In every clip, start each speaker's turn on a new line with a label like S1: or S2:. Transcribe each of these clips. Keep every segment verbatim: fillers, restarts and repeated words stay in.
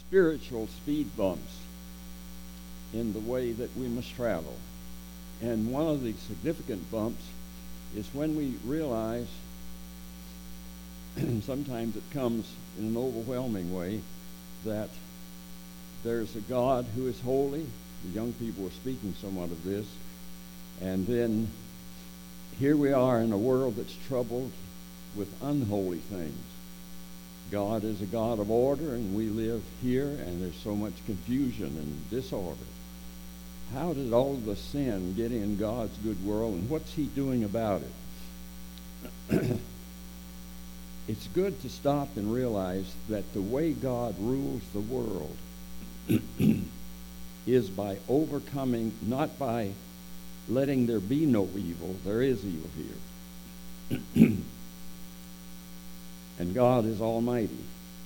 S1: spiritual speed bumps in the way that we must travel. And one of the significant bumps is when we realize, sometimes it comes in an overwhelming way, that there's a God who is holy. The young people were speaking somewhat of this. And then here we are in a world that's troubled with unholy things. God is a God of order, and we live here, and there's so much confusion and disorder. How did all the sin get in God's good world, and what's he doing about it? It's good to stop and realize that the way God rules the world is by overcoming, not by letting there be no evil. There is evil here. And God is almighty.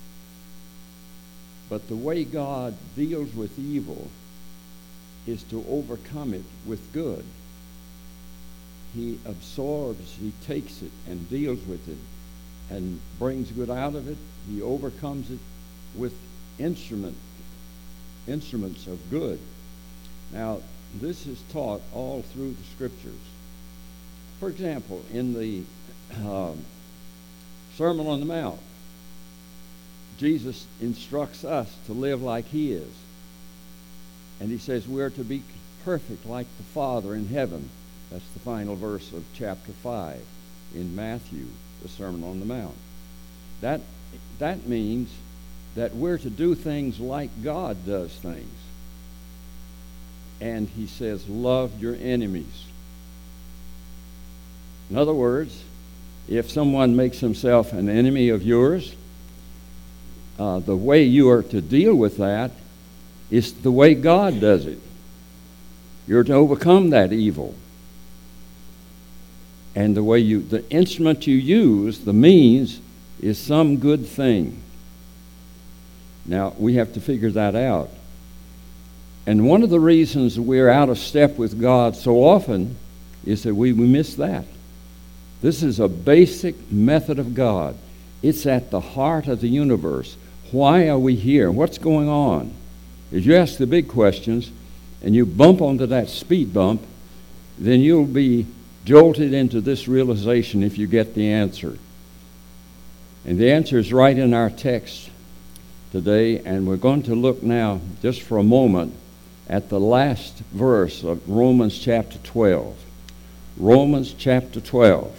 S1: But the way God deals with evil is to overcome it with good. He absorbs, he takes it and deals with it and brings good out of it. He overcomes it with instrument, instruments of good. Now, this is taught all through the Scriptures. For example, in the uh, Sermon on the Mount, Jesus instructs us to live like he is. And he says we're to be perfect like the Father in heaven. That's the final verse of chapter five in Matthew, the Sermon on the Mount. That, that means that we're to do things like God does things. And he says, love your enemies. In other words, if someone makes himself an enemy of yours, uh, the way you are to deal with that is the way God does it. You're to overcome that evil. And the way you, the instrument you use, the means, is some good thing. Now, we have to figure that out. And one of the reasons we're out of step with God so often is that we, we miss that. This is a basic method of God. It's at the heart of the universe. Why are we here? What's going on? If you ask the big questions and you bump onto that speed bump, then you'll be jolted into this realization if you get the answer. And the answer is right in our text today, and we're going to look now just for a moment at the last verse of Romans chapter twelve. Romans chapter twelve.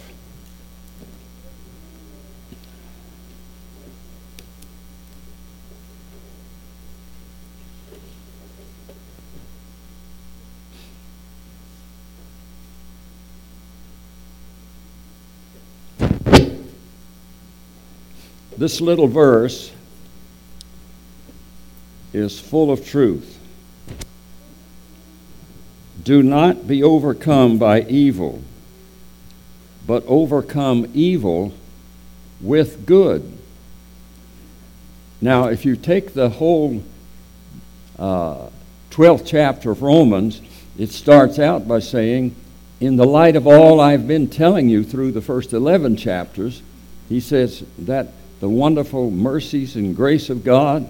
S1: This little verse is full of truth. Do not be overcome by evil, but overcome evil with good. Now, if you take the whole uh, twelfth chapter of Romans, it starts out by saying, in the light of all I've been telling you through the first eleven chapters, he says that the wonderful mercies and grace of God,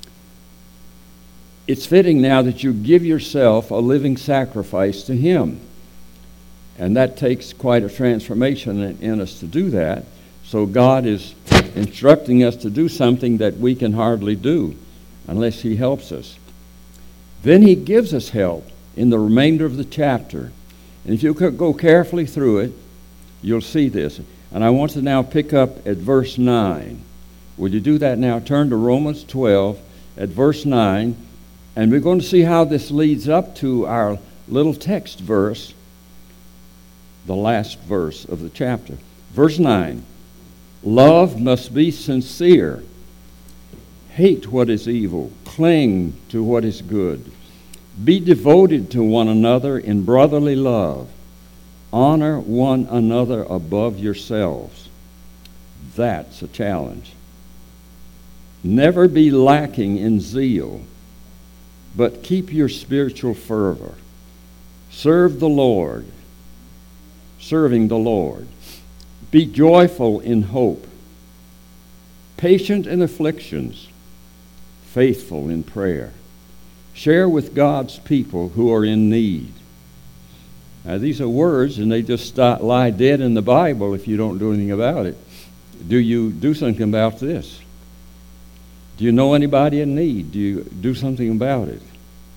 S1: it's fitting now that you give yourself a living sacrifice to him. And that takes quite a transformation in, in us to do that. So God is instructing us to do something that we can hardly do unless he helps us. Then he gives us help in the remainder of the chapter. And if you could go carefully through it, you'll see this. And I want to now pick up at verse nine. Will you do that now? Turn to Romans twelve at verse nine. And we're going to see how this leads up to our little text verse, the last verse of the chapter. Verse nine. Love must be sincere. Hate what is evil. Cling to what is good. Be devoted to one another in brotherly love. Honor one another above yourselves. That's a challenge. Never be lacking in zeal, but keep your spiritual fervor. Serve the Lord, serving the Lord. Be joyful in hope, patient in afflictions, faithful in prayer. Share with God's people who are in need. Now, these are words, and they just start, lie dead in the Bible if you don't do anything about it. Do you do something about this? Do you know anybody in need? Do you do something about it?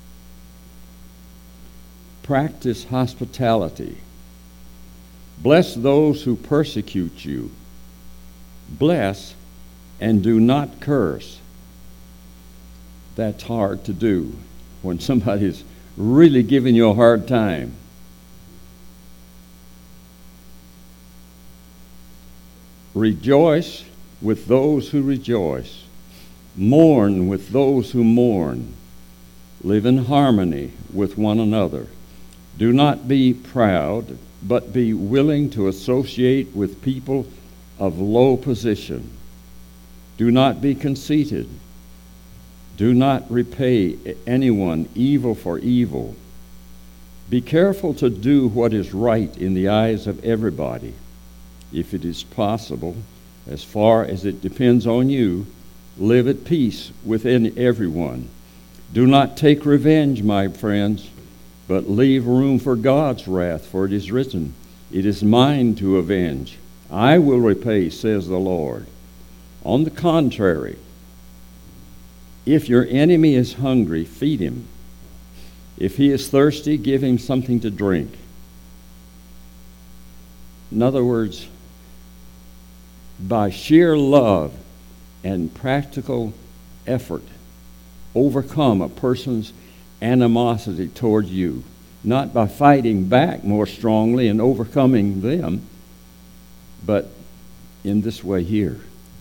S1: Practice hospitality. Bless those who persecute you. Bless and do not curse. That's hard to do when somebody's really giving you a hard time. Rejoice with those who rejoice. Mourn with those who mourn. Live in harmony with one another. Do not be proud, but be willing to associate with people of low position. Do not be conceited. Do not repay anyone evil for evil. Be careful to do what is right in the eyes of everybody. If it is possible, as far as it depends on you, live at peace with everyone. Do not take revenge, my friends, but leave room for God's wrath, for it is written, "It is mine to avenge. I will repay, says the Lord." On the contrary, if your enemy is hungry, feed him. If he is thirsty, give him something to drink. In other words, by sheer love and practical effort, overcome a person's animosity toward you, not by fighting back more strongly and overcoming them, but in this way here.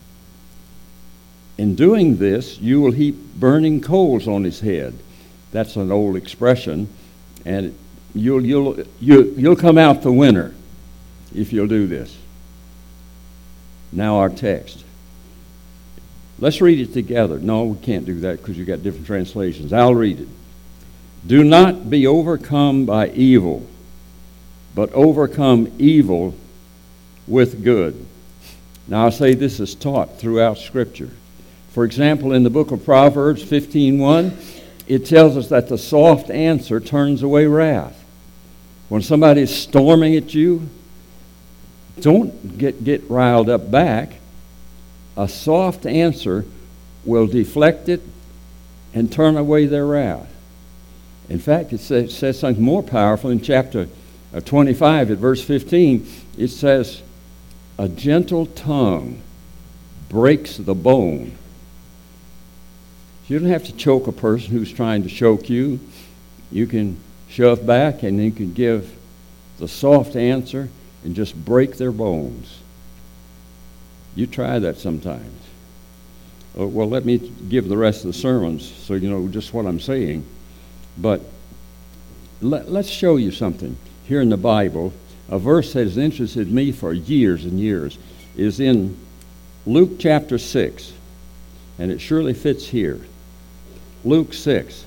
S1: In doing this, you will heap burning coals on his head. That's an old expression, and you'll you'll you, you'll come out the winner if you'll do this. Now our text. Let's read it together. No, we can't do that because you've got different translations. I'll read it. Do not be overcome by evil, but overcome evil with good. Now I say this is taught throughout Scripture. For example, in the book of Proverbs fifteen one, it tells us that the soft answer turns away wrath. When somebody is storming at you, don't get, get riled up back. A soft answer will deflect it and turn away their wrath. In fact, it says, says something more powerful in chapter twenty-five at verse fifteen. It says, "A gentle tongue breaks the bone." You don't have to choke a person who's trying to choke you. You can shove back and you can give the soft answer and just break their bones. You try that sometimes. Uh, well, let me give the rest of the sermons so you know just what I'm saying. But let, let's show you something here in the Bible. A verse that has interested me for years and years is in Luke chapter six, and it surely fits here. Luke six.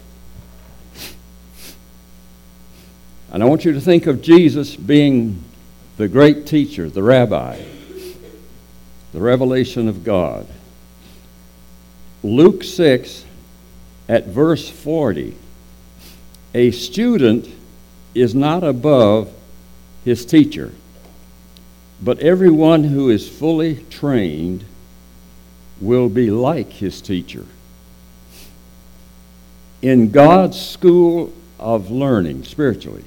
S1: And I want you to think of Jesus being the great teacher, the rabbi, the revelation of God. Luke six at verse forty. A student is not above his teacher, but everyone who is fully trained will be like his teacher. In God's school of learning spiritually,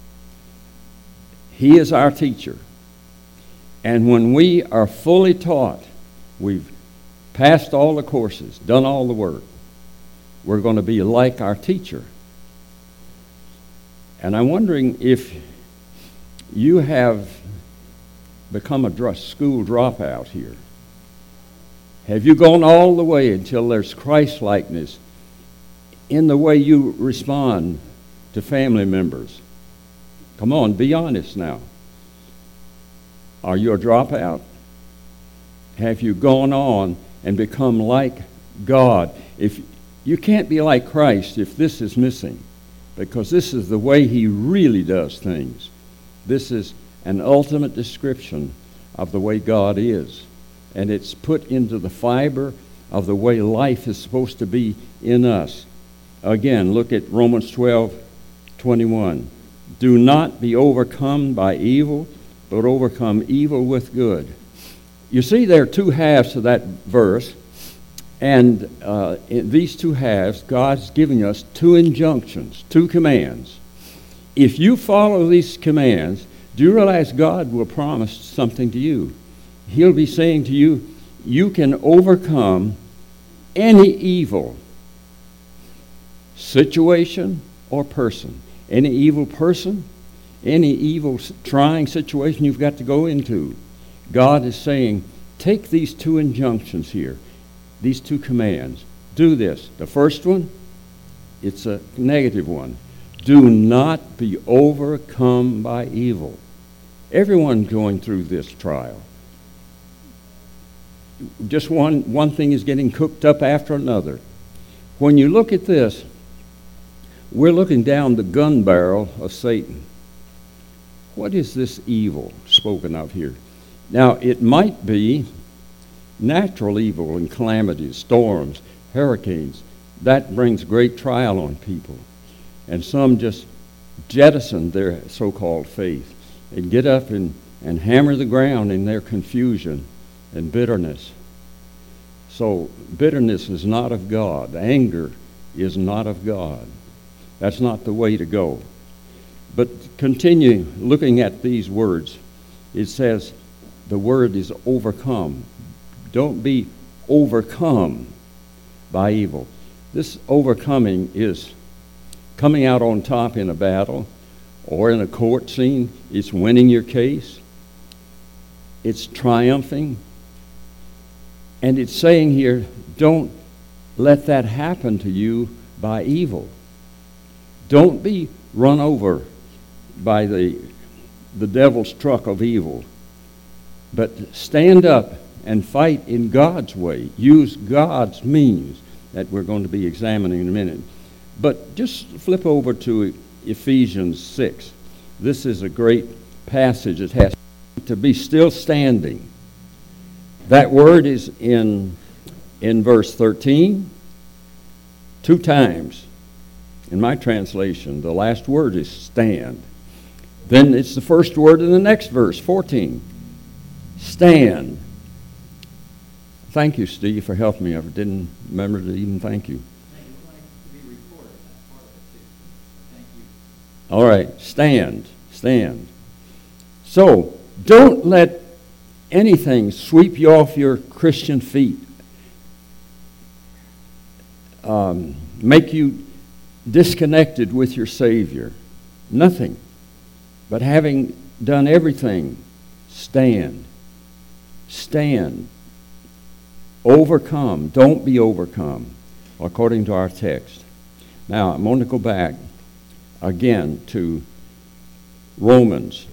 S1: He is our teacher. And when we are fully taught, we've passed all the courses, done all the work, we're going to be like our teacher. And I'm wondering if you have become a dr- school dropout here. Have you gone all the way until there's Christ-likeness in the way you respond to family members? Come on, be honest now. Are you a dropout? Have you gone on and become like God? If you can't be like Christ if this is missing, because this is the way He really does things. This is an ultimate description of the way God is, and it's put into the fiber of the way life is supposed to be in us. Again, look at Romans twelve twenty-one. Do not be overcome by evil, but overcome evil with good. You see, there are two halves to that verse, and uh, in these two halves, God's giving us two injunctions, two commands. If you follow these commands, do you realize God will promise something to you? He'll be saying to you, you can overcome any evil situation or person. Any evil person, any evil trying situation you've got to go into. God is saying, take these two injunctions here, these two commands. Do this. The first one, it's a negative one. Do not be overcome by evil. Everyone's going through this trial. Just one, one thing is getting cooked up after another. When you look at this, we're looking down the gun barrel of Satan. What is this evil spoken of here? Now, it might be natural evil and calamities, storms, hurricanes. That brings great trial on people. And some just jettison their so-called faith and get up and, and hammer the ground in their confusion and bitterness. So bitterness is not of God. Anger is not of God. That's not the way to go. But continue looking at these words. It says the word is overcome. Don't be overcome by evil. This overcoming is coming out on top in a battle or in a court scene. It's winning your case. It's triumphing. And it's saying here, don't let that happen to you by evil. Don't be run over by the, the devil's truck of evil. But stand up and fight in God's way. Use God's means that we're going to be examining in a minute. But just flip over to Ephesians six. This is a great passage. It has to be still standing. That word is in, in verse thirteen, two times. In my translation, the last word is stand. Then it's the first word in the next verse, fourteen. Stand. Thank you, Steve, for helping me. I didn't remember to even thank you. All right, stand, stand. So, don't let anything sweep you off your Christian feet, um, make you disconnected with your Savior. Nothing. But having done everything, stand. Stand. Overcome. Don't be overcome, according to our text. Now, I'm going to go back again to Romans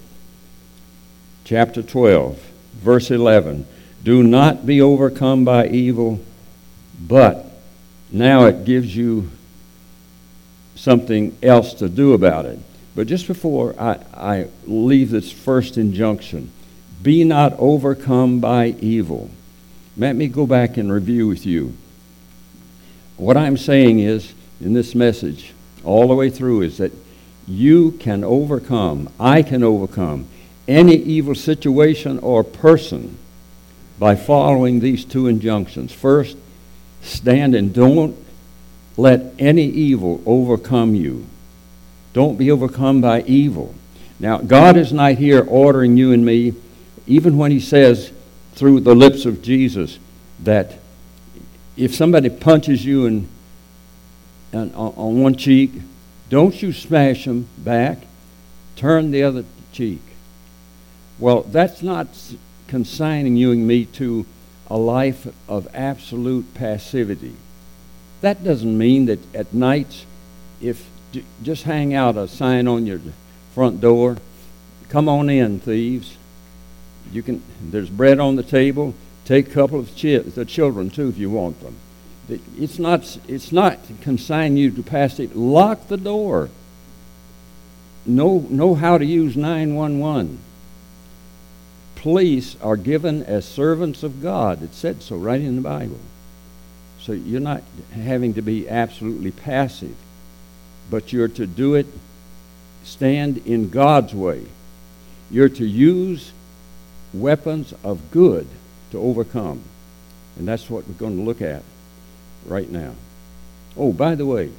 S1: chapter twelve, verse eleven. Do not be overcome by evil, but now it gives you something else to do about it. But just before I, I leave this first injunction, be not overcome by evil. Let me go back and review with you. What I'm saying is, in this message, all the way through, is that you can overcome, I can overcome, any evil situation or person by following these two injunctions. First, stand and don't let any evil overcome you. Don't be overcome by evil. Now, God is not here ordering you and me, even when he says through the lips of Jesus that if somebody punches you in, in, on one cheek, don't you smash them back. Turn the other cheek. Well, that's not consigning you and me to a life of absolute passivity. That doesn't mean that at nights, if j- just hang out a sign on your front door, come on in, thieves. You can. There's bread on the table. Take a couple of chi- the children too, if you want them. It's not. It's not consigning you to passivity. Lock the door. Know know how to use nine one one. Police are given as servants of God. It said so right in the Bible. So you're not having to be absolutely passive, but you're to do it, stand in God's way. You're to use weapons of good to overcome. And that's what we're going to look at right now. Oh, by the way,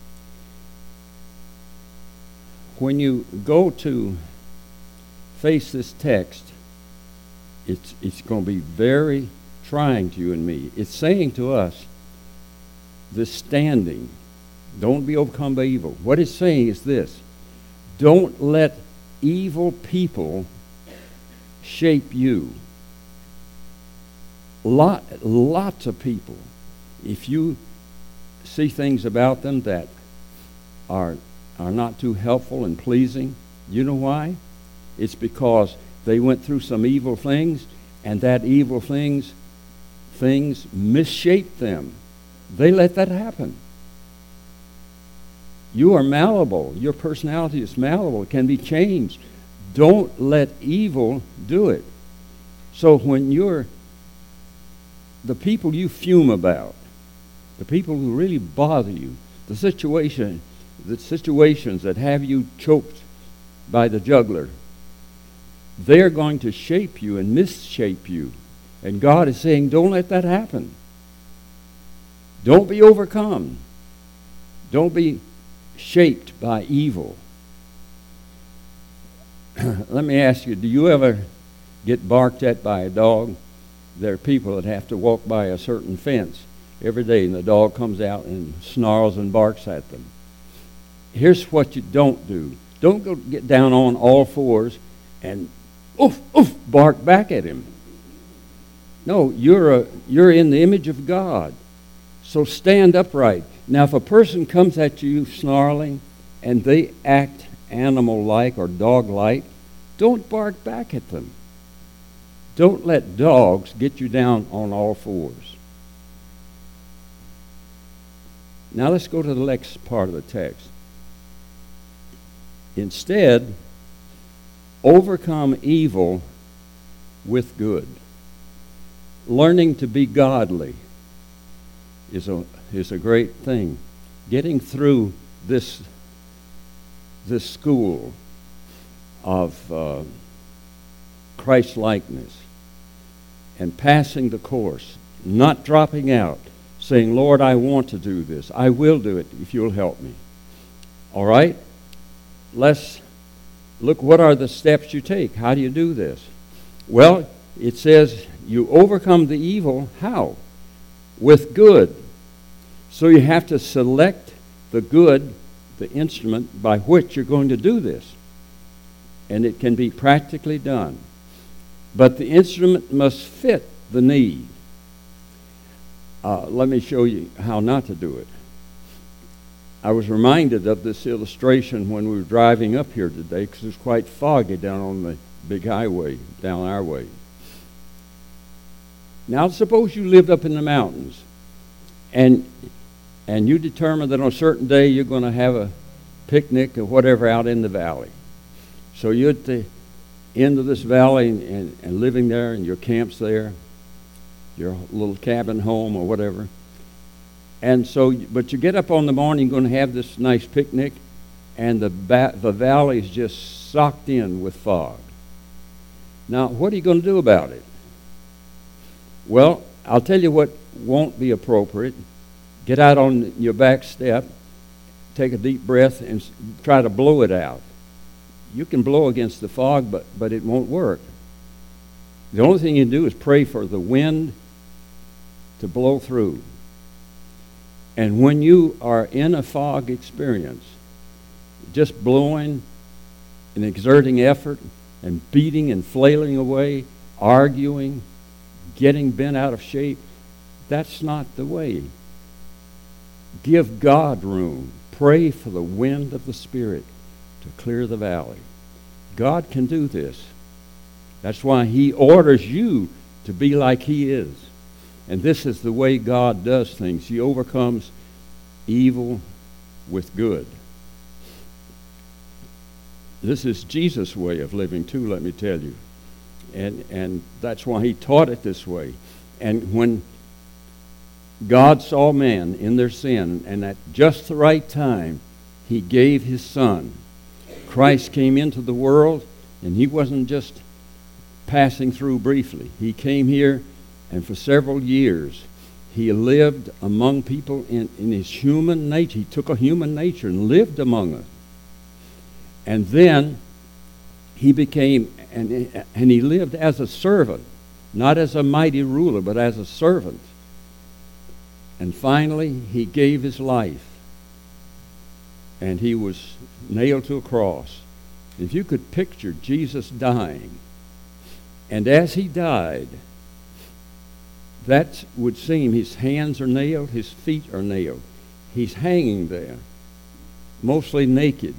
S1: when you go to face this text, it's, it's going to be very trying to you and me. It's saying to us, this standing, don't be overcome by evil. What it's saying is this: don't let evil people shape you. Lot, lots of people, if you see things about them that are, are not too helpful and pleasing, you know why? It's because they went through some evil things, and that evil things, things misshaped them. They let that happen. You are malleable. Your personality is malleable. It can be changed. Don't let evil do it. So when you're, the people you fume about, the people who really bother you, the situation, the situations that have you choked by the jugular, they're going to shape you and misshape you. And God is saying, don't let that happen. Don't be overcome. Don't be shaped by evil. Let me ask you, do you ever get barked at by a dog? There are people that have to walk by a certain fence every day, and the dog comes out and snarls and barks at them. Here's what you don't do. Don't go get down on all fours and oof, oof, bark back at him. No, you're a, you're in the image of God. So stand upright. Now, if a person comes at you snarling and they act animal-like or dog-like, don't bark back at them. Don't let dogs get you down on all fours. Now let's go to the next part of the text. Instead, overcome evil with good. Learning to be godly is a is a great thing. Getting through this this school of uh, Christ-likeness and passing the course, not dropping out, saying, Lord, I want to do this. I will do it if you'll help me. All right? Let's look, what are the steps you take? How do you do this? Well, it says you overcome the evil. How? With good. So you have to select the good, the instrument by which you're going to do this. And it can be practically done. But the instrument must fit the need. Uh, let me show you how not to do it. I was reminded of this illustration when we were driving up here today, because it was quite foggy down on the big highway, down our way. Now suppose you lived up in the mountains, and and you determined that on a certain day you're going to have a picnic or whatever out in the valley. So you're at the end of this valley and, and, and living there, and your camp's there, your little cabin home or whatever. And so, but you get up on the morning, you're going to have this nice picnic, and the ba- the valley is just socked in with fog. Now, what are you going to do about it? Well, I'll tell you what won't be appropriate. Get out on your back step, take a deep breath, and s- try to blow it out. You can blow against the fog, but, but it won't work. The only thing you can do is pray for the wind to blow through. And when you are in a fog experience, just blowing and exerting effort and beating and flailing away, arguing, getting bent out of shape, that's not the way. Give God room. Pray for the wind of the Spirit to clear the valley. God can do this. That's why He orders you to be like He is. And this is the way God does things. He overcomes evil with good. This is Jesus' way of living too, let me tell you. And and that's why He taught it this way. And when God saw men in their sin, and at just the right time, he gave his Son. Christ came into the world, and he wasn't just passing through briefly. He came here, and for several years, he lived among people in, in his human nature. He took a human nature and lived among us. And then he became, and, and he lived as a servant, not as a mighty ruler, but as a servant. And finally, he gave his life. And he was nailed to a cross. If you could picture Jesus dying, and as he died, that would seem his hands are nailed, his feet are nailed. He's hanging there, mostly naked.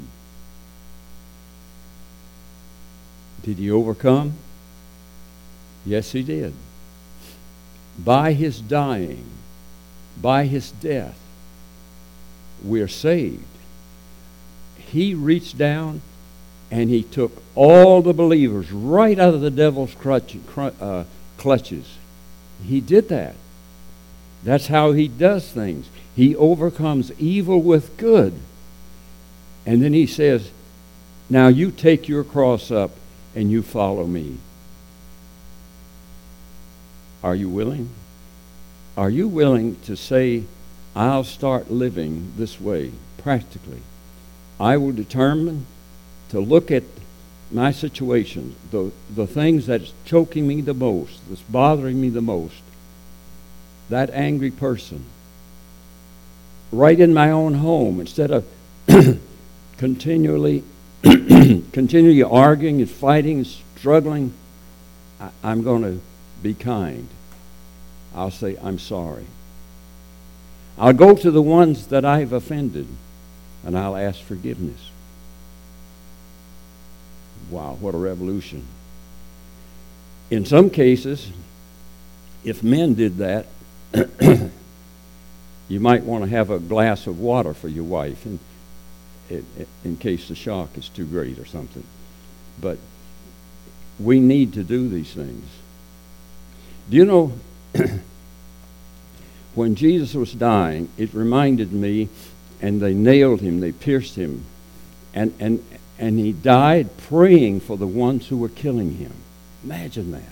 S1: Did he overcome? Yes, he did. By his dying, by his death, we're saved. He reached down and he took all the believers right out of the devil's crutch, uh, clutches. He did that. That's how he does things. He overcomes evil with good. And then he says, now you take your cross up and you follow me. Are you willing? Are you willing to say, I'll start living this way, practically? I will determine to look at my situation, the, the things that's choking me the most, that's bothering me the most, that angry person, right in my own home, instead of continually continually arguing and fighting and struggling, I, I'm going to be kind. I'll say, I'm sorry. I'll go to the ones that I've offended, and I'll ask forgiveness. Wow, what a revolution. In some cases, if men did that, you might want to have a glass of water for your wife in, in, in case the shock is too great or something. But we need to do these things. Do you know, when Jesus was dying, it reminded me, and they nailed him, they pierced him, and, and, and he died praying for the ones who were killing him. Imagine that.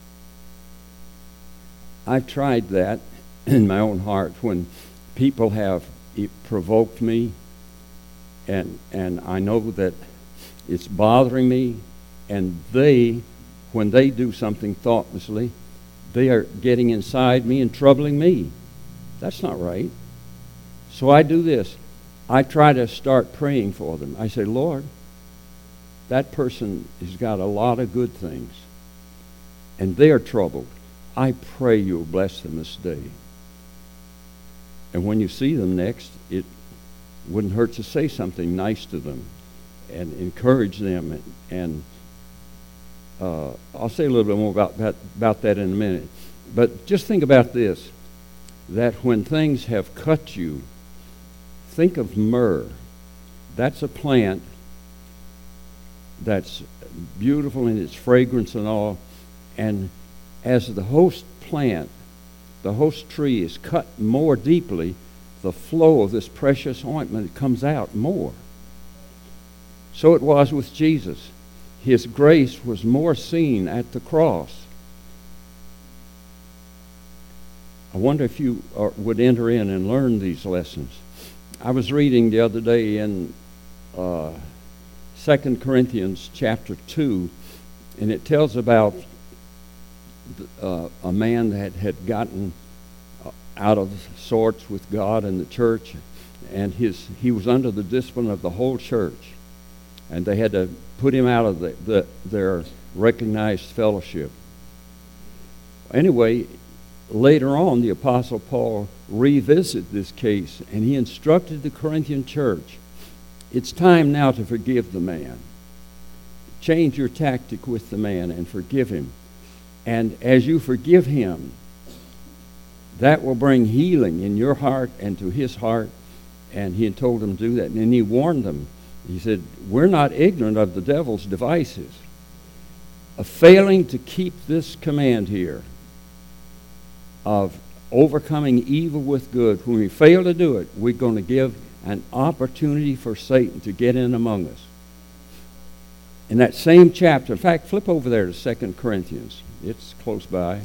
S1: I've tried that in my own heart when people have provoked me, and and I know that it's bothering me, and they, when they do something thoughtlessly, they are getting inside me and troubling me. That's not right. So I do this. I try to start praying for them. I say, Lord, that person has got a lot of good things, and they are troubled. I pray you'll bless them this day. And when you see them next, it wouldn't hurt to say something nice to them and encourage them. And, and uh, I'll say a little bit more about that, about that in a minute. But just think about this, that when things have cut you, think of myrrh. That's a plant that's beautiful in its fragrance and all. And as the host plant, the host tree is cut more deeply, the flow of this precious ointment comes out more. So it was with Jesus. His grace was more seen at the cross. I wonder if you are, would enter in and learn these lessons. I was reading the other day in uh, Second Corinthians chapter two, and it tells about uh, a man that had gotten out of sorts with God and the church, and his he was under the discipline of the whole church, and they had to put him out of the, the, their recognized fellowship. Anyway, later on, the Apostle Paul revisited this case, and he instructed the Corinthian church, it's time now to forgive the man. Change your tactic with the man and forgive him. And as you forgive him, that will bring healing in your heart and to his heart. And he had told them to do that. And he warned them. He said, we're not ignorant of the devil's devices of failing to keep this command here of overcoming evil with good. When we fail to do it, we're going to give an opportunity for Satan to get in among us. In that same chapter, in fact, flip over there to Second Corinthians. It's close by.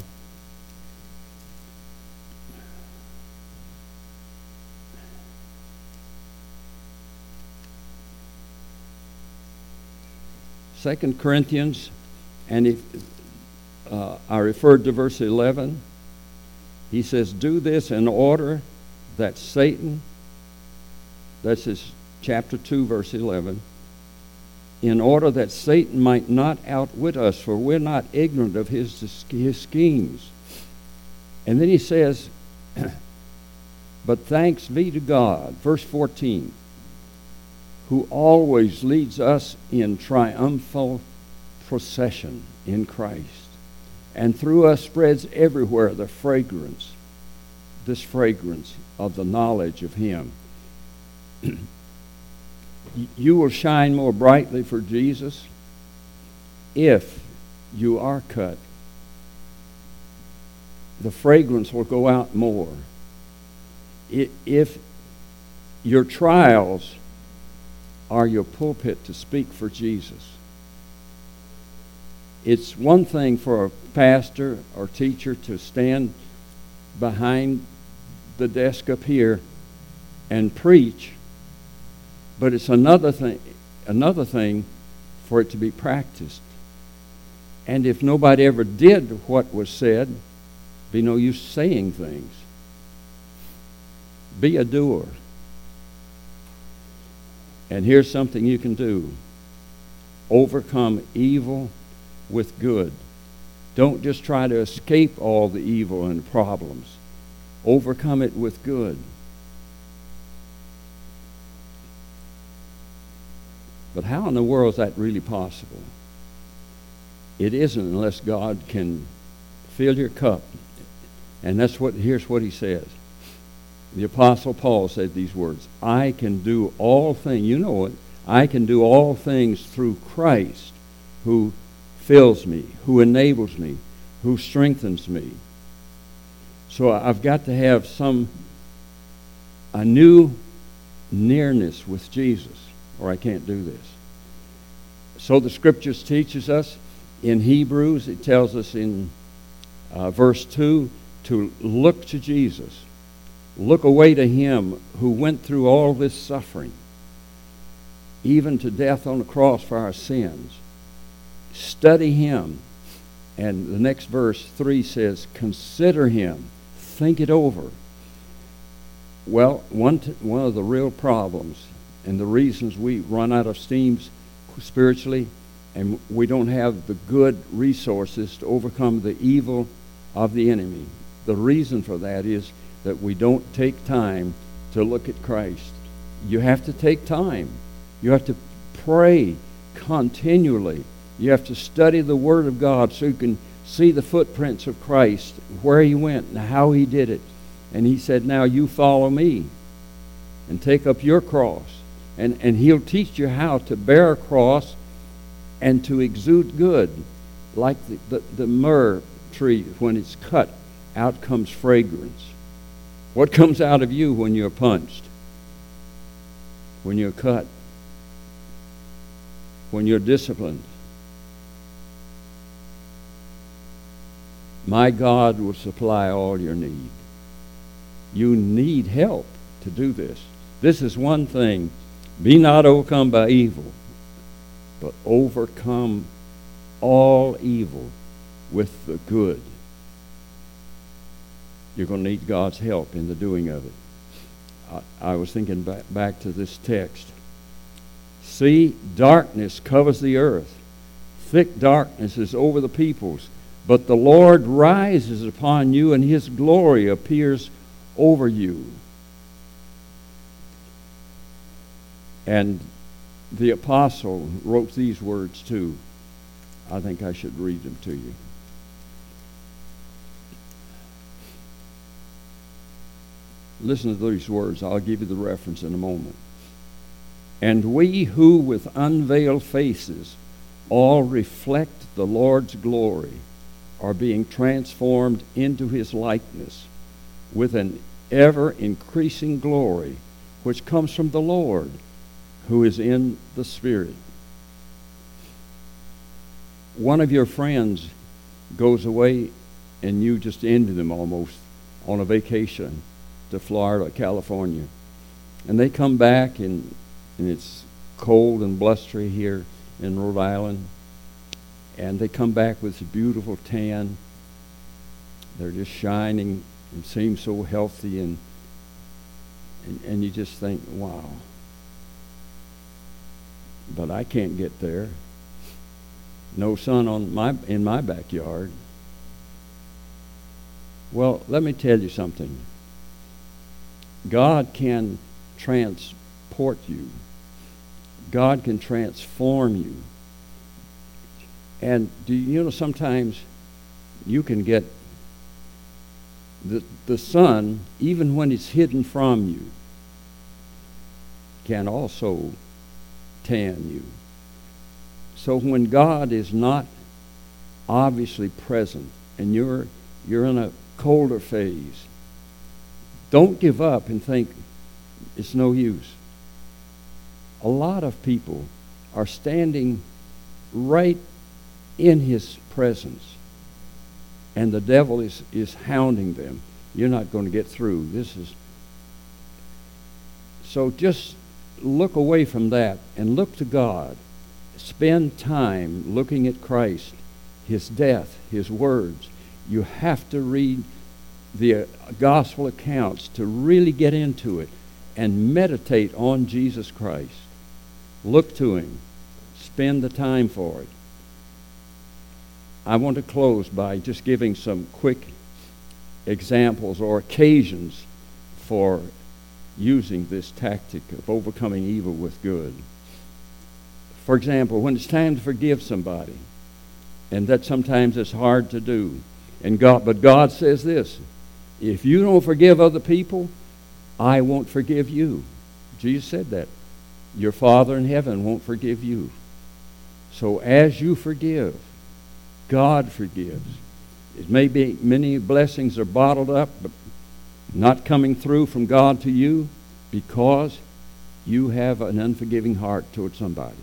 S1: Second Corinthians, and if uh, I referred to verse eleven, he says, do this in order that Satan, that's his chapter two, verse eleven, in order that Satan might not outwit us, for we're not ignorant of his, his schemes. And then he says, but thanks be to God, verse fourteen, who always leads us in triumphal procession in Christ, and through us spreads everywhere the fragrance, this fragrance of the knowledge of him. You will shine more brightly for Jesus if you are cut. The fragrance will go out more. If your trials are your pulpit to speak for Jesus. It's one thing for a pastor or teacher to stand behind the desk up here and preach, but it's another thing another thing for it to be practiced. And if nobody ever did what was said, be no use saying things. Be a doer. And here's something you can do. Overcome evil with good. Don't just try to escape all the evil and problems. Overcome it with good. But how in the world is that really possible? It isn't unless God can fill your cup. And that's what, here's what he says. The Apostle Paul said these words, I can do all things, you know it, I can do all things through Christ who fills me, who enables me, who strengthens me. So I've got to have some, a new nearness with Jesus, or I can't do this. So the Scriptures teaches us in Hebrews, it tells us in uh, verse two, to look to Jesus. Look away to him who went through all this suffering, even to death on the cross for our sins. Study him. And the next verse, three, says, consider him. Think it over. Well, one, t- one of the real problems and the reasons we run out of steam spiritually and we don't have the good resources to overcome the evil of the enemy, the reason for that is that we don't take time to look at Christ. You have to take time. You have to pray continually. You have to study the Word of God so you can see the footprints of Christ, where he went and how he did it. And he said, now you follow me and take up your cross. And, and he'll teach you how to bear a cross and to exude good. Like the, the, the myrrh tree, when it's cut, out comes fragrance. What comes out of you when you're punched? When you're cut? When you're disciplined? My God will supply all your need. You need help to do this. This is one thing. Be not overcome by evil, but overcome all evil with the good. You're going to need God's help in the doing of it. I, I was thinking back, back to this text. See, darkness covers the earth. Thick darkness is over the peoples. But the Lord rises upon you, and his glory appears over you. And the apostle wrote these words too. I think I should read them to you. Listen to these words. I'll give you the reference in a moment. And we who with unveiled faces all reflect the Lord's glory are being transformed into his likeness with an ever-increasing glory, which comes from the Lord, who is in the Spirit. One of your friends goes away, and you just envy them almost, on a vacation to Florida, California. And they come back, and, and it's cold and blustery here in Rhode Island. And they come back with a beautiful tan. They're just shining and seem so healthy, and, and and you just think, wow. But I can't get there. No sun on my in my backyard. Well, let me tell you something. God can transport you. God can transform you. And do you know sometimes you can get the the sun, even when it's hidden from you, can also tan you. So when God is not obviously present and you're you're in a colder phase, don't give up and think it's no use. A lot of people are standing right in His presence, and the devil is, is hounding them. You're not going to get through. This is so just look away from that and look to God. Spend time looking at Christ, His death, His words. You have to read the gospel accounts to really get into it and meditate on Jesus Christ. Look to Him. Spend the time for it. I want to close by just giving some quick examples or occasions for using this tactic of overcoming evil with good. For example, when it's time to forgive somebody, and that sometimes it's hard to do, and God, but God says this: if you don't forgive other people, I won't forgive you. Jesus said that. Your Father in heaven won't forgive you. So as you forgive, God forgives. It may be many blessings are bottled up, but not coming through from God to you because you have an unforgiving heart toward somebody.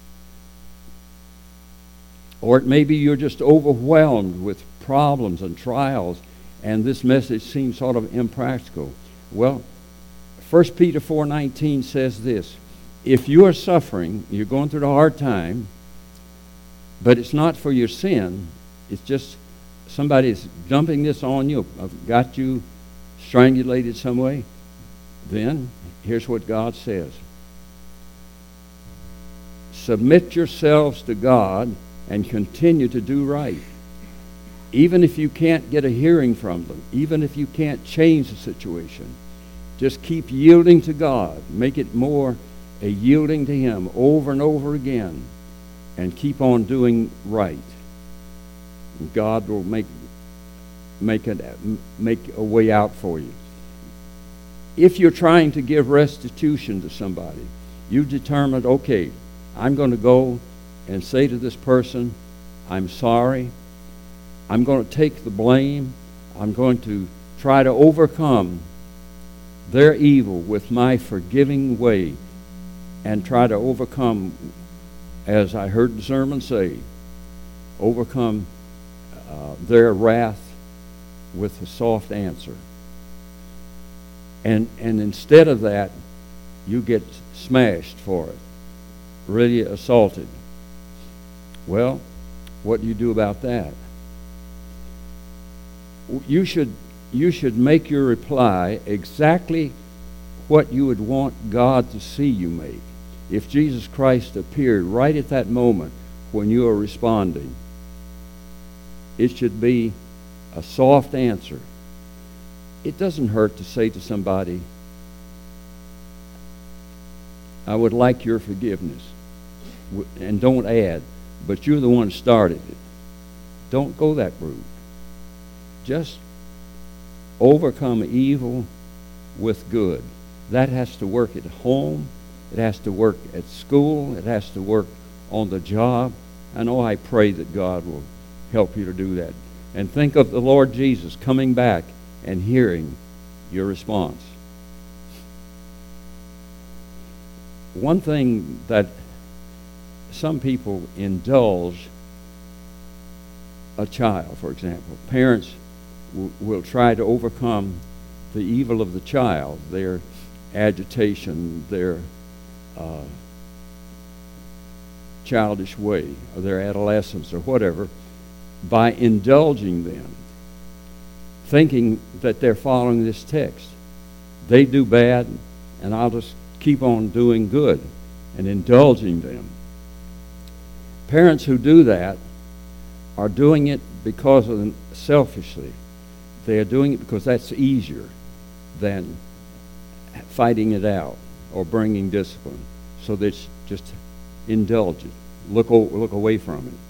S1: Or it may be you're just overwhelmed with problems and trials, and this message seems sort of impractical. Well, First Peter four nineteen says this: if you are suffering, you're going through a hard time, but it's not for your sin, it's just somebody's dumping this on you, got you strangulated some way, then here's what God says: submit yourselves to God and continue to do right. Even if you can't get a hearing from them, even if you can't change the situation, just keep yielding to God. Make it more a yielding to Him over and over again, and keep on doing right. And God will make make it make a way out for you. If you're trying to give restitution to somebody, you determined, okay, I'm going to go and say to this person, I'm sorry. I'm going to take the blame. I'm going to try to overcome their evil with my forgiving way, and try to overcome, as I heard the sermon say, overcome uh, their wrath with a soft answer. And and instead of that, you get smashed for it, really assaulted. Well, what do you do about that? You should you should make your reply exactly what you would want God to see you make. If Jesus Christ appeared right at that moment when you are responding, it should be a soft answer. It doesn't hurt to say to somebody, I would like your forgiveness. And don't add, but you're the one who started it. Don't go that route. Just overcome evil with good. That has to work at home. It has to work at school. It has to work on the job. I know I pray that God will help you to do that. And think of the Lord Jesus coming back and hearing your response. One thing that some people indulge a child, for example, parents w- will try to overcome the evil of the child, their agitation, their uh, childish way, or their adolescence, or whatever, by indulging them, thinking that they're following this text. They do bad, and I'll just keep on doing good and indulging them. Parents who do that are doing it because of them selfishly. They are doing it because that's easier than fighting it out or bringing discipline. So they just indulge it. Look, look away from it.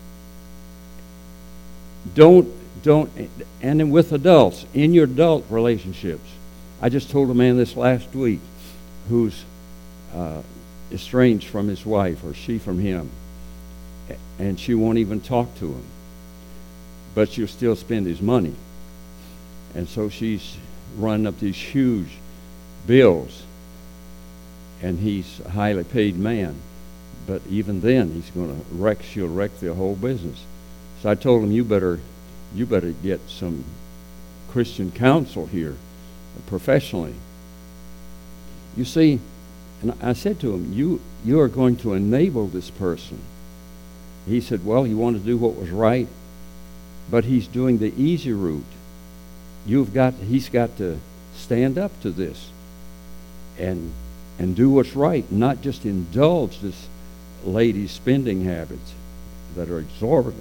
S1: Don't, don't, and then with adults, in your adult relationships. I just told a man this last week who's uh, estranged from his wife, or she from him, and she won't even talk to him, but she'll still spend his money. And so she's running up these huge bills, and he's a highly paid man, but even then he's going to wreck, she'll wreck the whole business. So I told him, you better, you better get some Christian counsel here, professionally. You see, and I said to him, you, you are going to enable this person. He said, well, he wanted to do what was right, but he's doing the easy route. You've got, he's got to stand up to this and and do what's right, not just indulge this lady's spending habits that are exorbitant.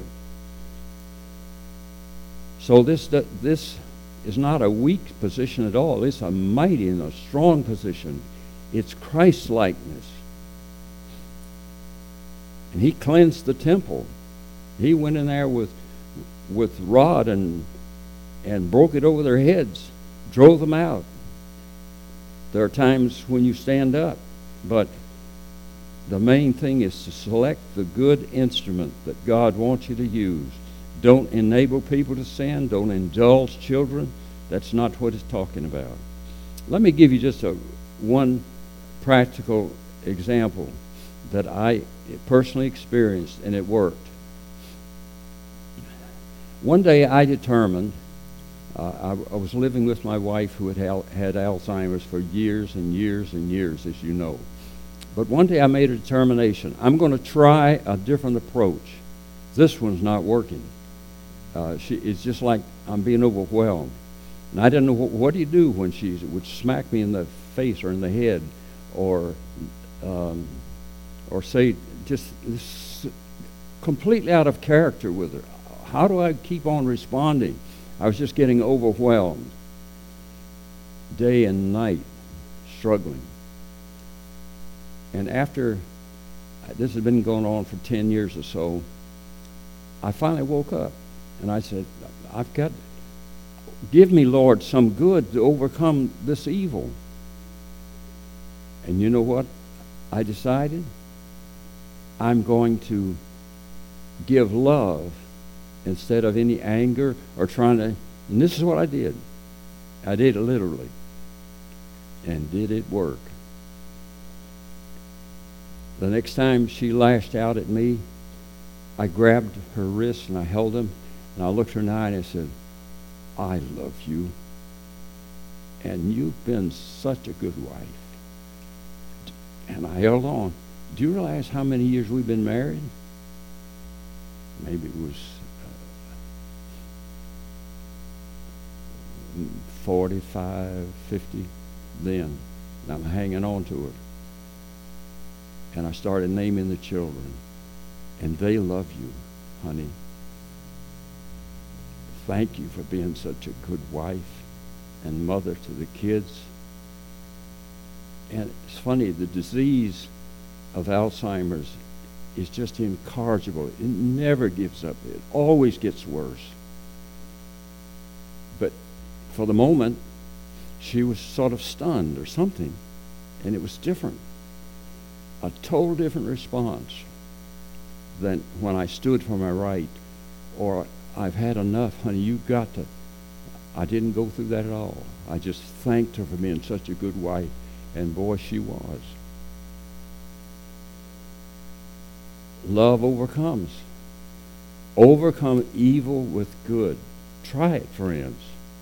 S1: So this this is not a weak position at all. It's a mighty and a strong position. It's Christ-likeness. And he cleansed the temple. He went in there with with rod and and broke it over their heads, drove them out. There are times when you stand up, but the main thing is to select the good instrument that God wants you to use. Don't enable people to sin. Don't indulge children. That's not what it's talking about. Let me give you just a one practical example that I personally experienced, and it worked. One day I determined, uh, I, I was living with my wife who had al- had Alzheimer's for years and years and years, as you know. But one day I made a determination. I'm going to try a different approach. This one's not working. Uh, she, it's just like I'm being overwhelmed. And I didn't know, what, what do you do when she would smack me in the face or in the head, or um, or say just this, completely out of character with her. How do I keep on responding? I was just getting overwhelmed. Day and night, struggling. And after, this had been going on for ten years or so, I finally woke up and I said, I've got, give me, Lord, some good to overcome this evil. And you know what I decided? I'm going to give love instead of any anger or trying to, and this is what I did. I did it literally. And did it work? The next time she lashed out at me, I grabbed her wrist and I held them, and I looked her in the eye and I said, I love you, and you've been such a good wife. And I held on. Do you realize how many years we've been married? Maybe it was uh, forty-five, fifty then. And I'm hanging on to it. And I started naming the children. And they love you, honey. Thank you for being such a good wife and mother to the kids. And it's funny, the disease of Alzheimer's is just incorrigible. It never gives up. It always gets worse. But for the moment, she was sort of stunned or something, and it was different. A total different response than when I stood for my right, or I've had enough, honey, you've got to, I didn't go through that at all. I just thanked her for being such a good wife, and boy, she was. Love overcomes. Overcome evil with good. Try it, friends.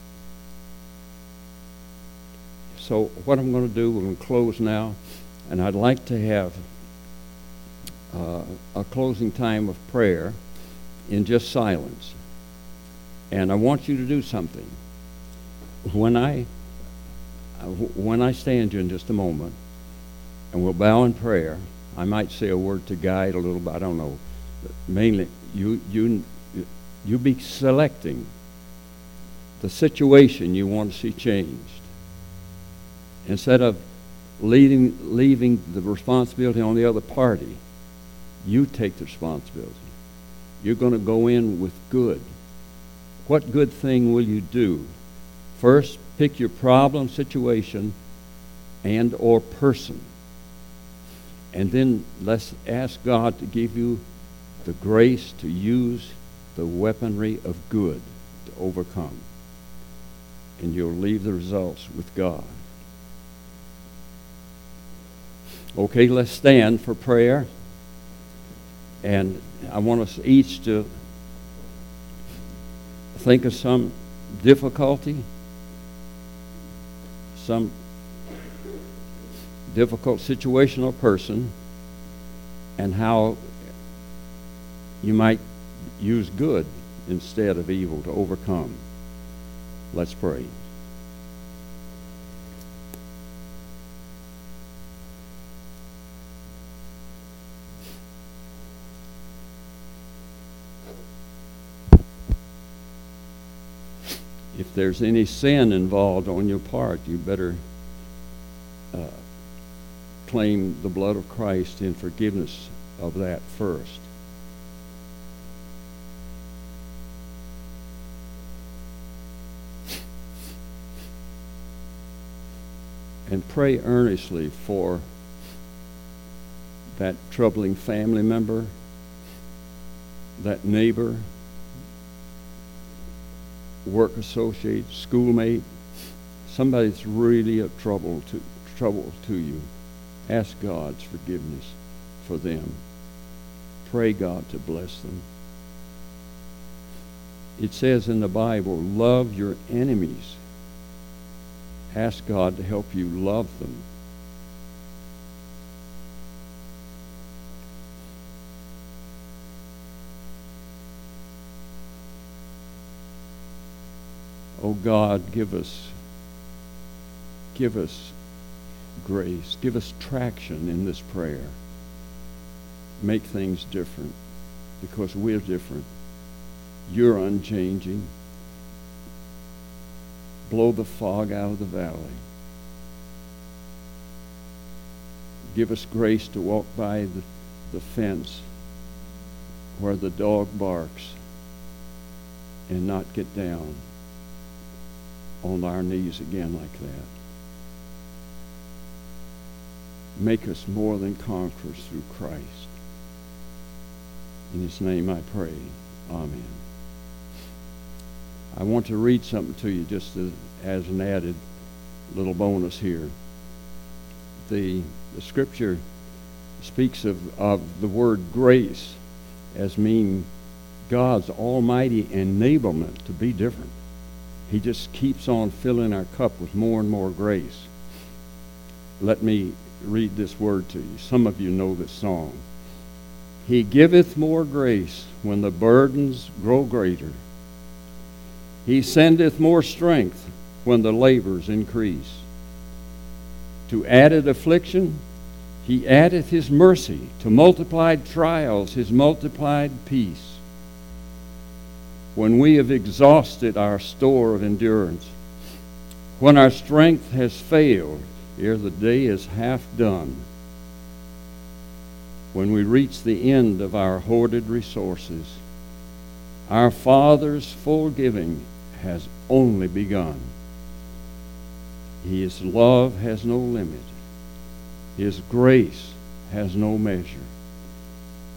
S1: So what I'm going to do, we're going to close now, and I'd like to have uh, a closing time of prayer in just silence. And I want you to do something. When I when I stand you in just a moment, and we'll bow in prayer, I might say a word to guide a little bit. I don't know. But mainly, you you you be selecting the situation you want to see changed. Instead of leaving, leaving the responsibility on the other party, you take the responsibility. You're going to go in with good. What good thing will you do? First, pick your problem, situation, and or person. And then let's ask God to give you the grace to use the weaponry of good to overcome. And you'll leave the results with God. Okay, let's stand for prayer. And I want us each to think of some difficulty, some difficult situation or person, and how you might use good instead of evil to overcome. Let's pray. If there's any sin involved on your part, you better uh, claim the blood of Christ in forgiveness of that first. And pray earnestly for that troubling family member, that neighbor, work associate, schoolmate, somebody that's really a trouble to trouble to you. Ask God's forgiveness for them. Pray God to bless them. It says in the Bible, love your enemies. Ask God to help you love them. Oh God, give us, give us grace. Give us traction in this prayer. Make things different because we're different. You're unchanging. Blow the fog out of the valley. Give us grace to walk by the, the fence where the dog barks and not get down on our knees again like that. Make us more than conquerors through Christ. In His name I pray. Amen. I want to read something to you just as, as an added little bonus here. The, the scripture speaks of, of the word grace as meaning God's almighty enablement to be different. He just keeps on filling our cup with more and more grace. Let me read this word to you. Some of you know this song. He giveth more grace when the burdens grow greater. He sendeth more strength when the labors increase. To added affliction, He addeth His mercy. To multiplied trials, His multiplied peace. When we have exhausted our store of endurance, when our strength has failed ere the day is half done, when we reach the end of our hoarded resources, our Father's full giving has only begun. His love has no limit. His grace has no measure.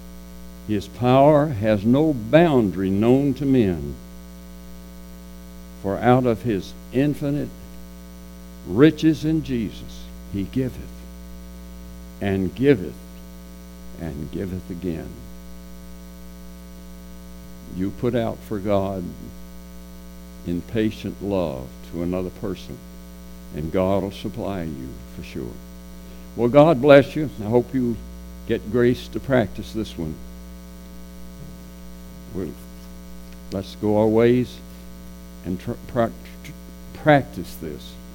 S1: His power has no boundary known to men. For out of his infinite riches in Jesus, he giveth, and giveth, and giveth again. You put out for God in patient love to another person, and God will supply you for sure. Well, God bless you. I hope you get grace to practice this one. We'll, let's go our ways and tr- pra- practice this.